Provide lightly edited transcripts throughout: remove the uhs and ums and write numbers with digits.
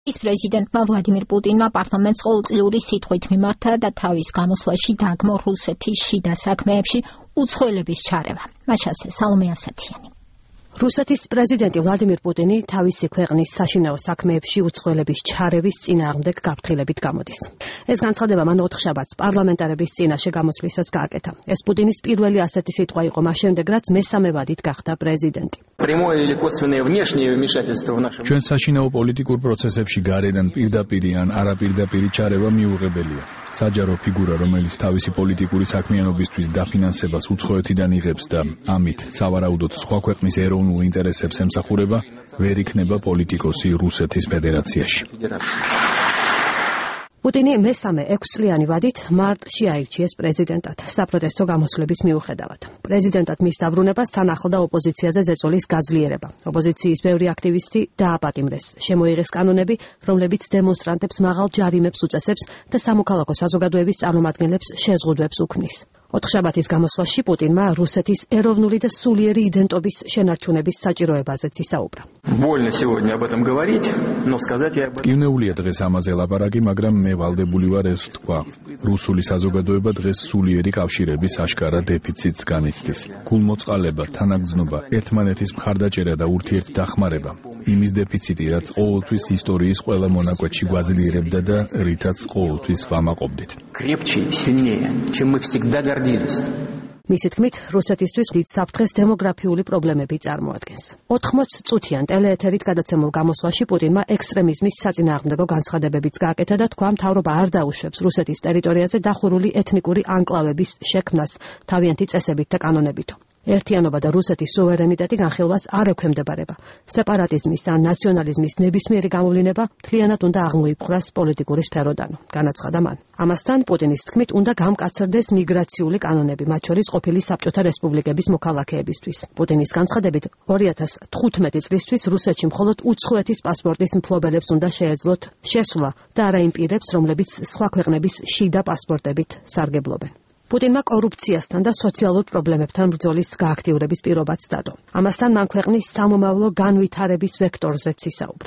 ის პრეზიდენტმა ვლადიმირ პუტინმა პარლამენტს ყოველწლიური სიტყვით მიმართა და თავის გამოსვლაში დაგმო რუსეთის შიდა საქმეებში უცხოელების ჩარევა. მაშასე სალომე ასათიანი. რუსეთის პრეზიდენტი ვლადიმირ პუტინი თავისი ქვეყნის საშინაო საქმეებში უცხოელების ჩარევის წინააღმდეგ გაფრთხილებით გამოდის. ეს განცხადება მან ოთხშაბათს პარლამენტარების წინაშე გამოსვლისას გააკეთა. ეს პუტინის პირველი ასეთი სიტყვა იყო მას შემდეგ, რაც მესამე ვადით გახდა პრეზიდენტი. ჩვენ საშინაო პოლიტიკურ პროცესებში გარედან პირდაპირი ან არაპირდაპირი ჩარევა მიუღებელია. საჯარო ფიგურა, რომელიც თავისი პოლიტიკური საქმიანობისთვის დაფინანსებას უცხოეთიდან იღებს და ამით სავარაუდოდ სხვა ქვეყნის ეროვნულ ინტერესებს ემსახურება, ვერ იქნება პოლიტიკოსი რუსეთის ფედერაციაში. პუტინი მესამე 6 წლიანი ვადით მარტში აირჩიეს პრეზიდენტად საპროტესტო გამოსვლების მიუხედავად. პრეზიდენტად მის დაბრუნებას თან ახლდა ოპოზიციაზე ზეწოლის გაძლიერება. ოპოზიციის ბევრი აქტივისტი დააპატიმრეს. შემოიღეს კანონები, რომლებიც დემონსტრანტებს მაღალ ჯარიმებს უწესებს და სამოქალაქო საზოგადოების წარმომადგენლებს შეზღუდვებს უქმნის. ოთხშაბათის გამოსვლაში პუტინმა რუსეთის ეროვნული და სულიერი იდენტობის შენარჩუნების საჭიროებაზეც ისაუბრა. Კინეულია დღეს ამაზე ლაპარაკი, მაგრამ მე ვალდებული ვარ ეს ვთქვა. რუსული საზოგადოება დღეს სულიერი კავშირების აშკარა დეფიციტს განიცდის. გულმოწყალება, თანაგრძნობა, ერთმანეთის მხარდაჭერა და ურთიერთდახმარება. იმის დეფიციტი, რაც ყოველთვის ისტორიის ყველა მონაკვეთში გვაძლიერებდა და რითაც ყოველთვის ვამაყობდით. მისი თქმით, რუსეთისთვის დიდ საფრთხეს დემოგრაფიული პრობლემები წარმოადგენს. 80 წუთიან ტელეეთერით გადაცემულ გამოსვლაში პუტინმა ექსტრემიზმის საწინააღმდეგო განცხადებებიც გააკეთა და თქვა, მთავრობა არ დაუშვებს რუსეთის ტერიტორიაზე დახურული ეთნიკური ანკლავების შექმნას თავიანთი წესებით და კანონებით. ერთიანობა და რუსეთის სუვერენიტეტი განხილვას არ ექვემდებარება. სეპარატიზმის ან ნაციონალიზმის ნებისმიერი გამოვლინება მთლიანად უნდა აღმოიფხვრას პოლიტიკური სფეროდანო, განაცხადა მან. ამასთან პუტინის თქმით უნდა გამკაცრდეს მიგრაციული კანონები, მათ შორის ყოფილი საბჭოთა რესპუბლიკების მოქალაქეებისთვის. პუტინის განცხადებით 2015 წლისთვის რუსეთში მხოლოდ უცხოეთის პასპორტის მფლობელებს უნდა შეეძლოთ შესვლა და არა იმ პირებს, რომლებიც სხვა ქვეყნების შიდა პასპორტებით სარგებლობენ. პუტინმა კორუფციასთან და სოციალურ პრობლემებთან ბრძოლის გააქტიურების პირობაც დადო. ამასთან მან ქვეყნის სამომავლო განვითარების ვექტორზეც ისაუბრა.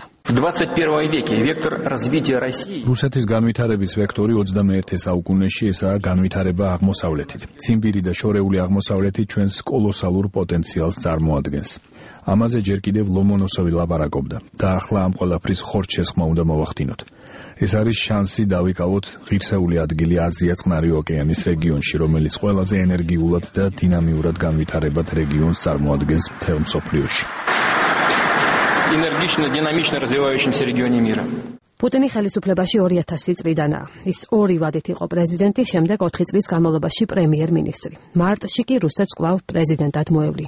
რუსეთის განვითარების ვექტორი 21 საუკუნეში ესაა განვითარება აღმოსავლეთით. ციმბირი და შორეული აღმოსავლეთი ჩვენს კოლოსალურ პოტენციალს წარმოადგენს. ამაზე ჯერ კიდევ ლომონოსოვი ლაპარაკობდა და ახლა ამ ყველაფრის ხორცშესხმა უნდა მოვახდინოთ. ეს არის შანსი დავიკავოთ ღირსეული ადგილი აზია-წყნარი ოკეანის რეგიონში, რომელიც ყველაზე ენერგიულად და დინამიურად განვითარებად რეგიონს წარმოადგენს მთელ მსოფლიოში. პუტინი ხელისუფლებაში 2000 წლიდანაა. ის 2 ვადით იყო პრეზიდენტი, შემდეგ 4 წლის განმავლობაში პრემიერ-მინისტრი. მარტში კი რუსეთს კვლავ პრეზიდენტად მოევლი.